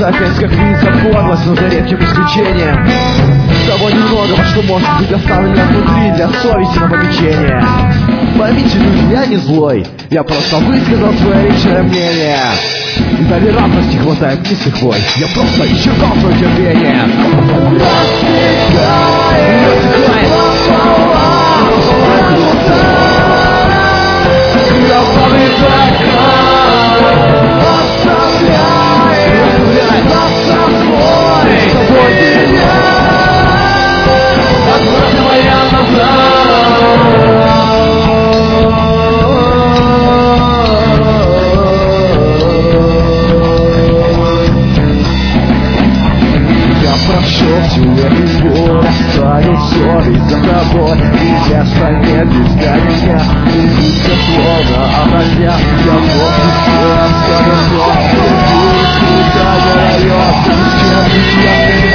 опять как видится подлость, но за редким исключением того немногого, что может быть оставлено внутри для совести на помечение. Поймите, люди, я не злой, я просто высказал свое личное мнение. И толерантности хватает не с лихвой, я просто исчерпал свое терпение. Оставил совесть за тобой, и место нет без меня. Улыбка словно образя, я мог бы все оставить, но я не куда я район, с чем я